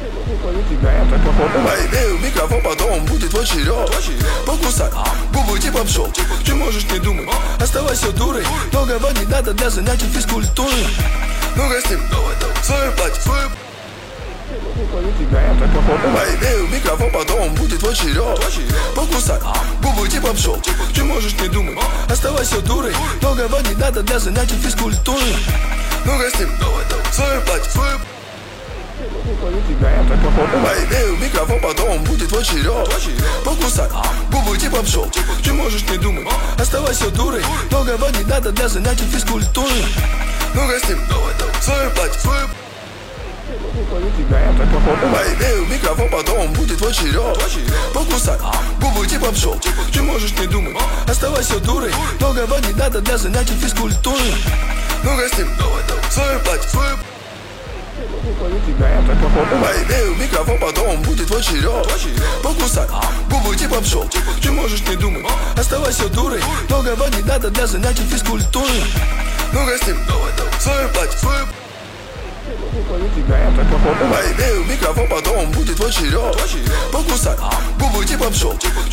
Поймей, микрофон, потом будет твой черед. Покусай, губы типа пшел. Ты можешь не думать, оставайся дурой. Многого не надо для занятий физкультуры. Ну-ка с ним, свою платье. Поймей, микрофон, потом будет твой черед. Покусай, губы типа пшел. Ты можешь не думать, оставайся дурой. Многого не надо для занятий физкультуры. Ну-ка с ним, свою платье. Поймей, микрофон, потом будет твой черед. Покусай, губы типа пшел. Ты можешь не думать, оставайся дурой. Многого не надо для занятий физкультуры. Ну-ка с ним, свою платье. Поймей, микрофон, потом будет твой черед. Покусай, губы типа пшел. Ты можешь не думать, оставайся дурой. Многого не надо для занятий физкультуры. Ну-ка с ним, свою платье. Поймей, микрофон, потом будет твой черед. Покусай, губы типа пшел. Ты можешь не думать, оставайся дурой. Многого не надо для занятий физкультуры. Ну-ка с ним, свою платье. Поймей, микрофон, потом будет твой черед. Покусай, губы типа пшел.